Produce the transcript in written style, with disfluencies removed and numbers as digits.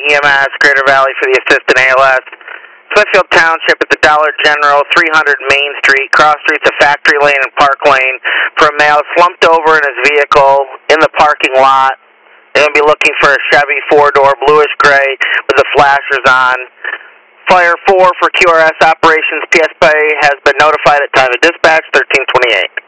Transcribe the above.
EMS, Greater Valley for the assistant ALS. Smithfield Township at the Dollar General, 300 Main Street, cross streets of Factory Lane and Park Lane, for a male slumped over in his vehicle in the parking lot. They're going to be looking for a Chevy 4-door, bluish gray, with the flashers on. Fire 4 for QRS operations. PSP has been notified at time of dispatch, 1328.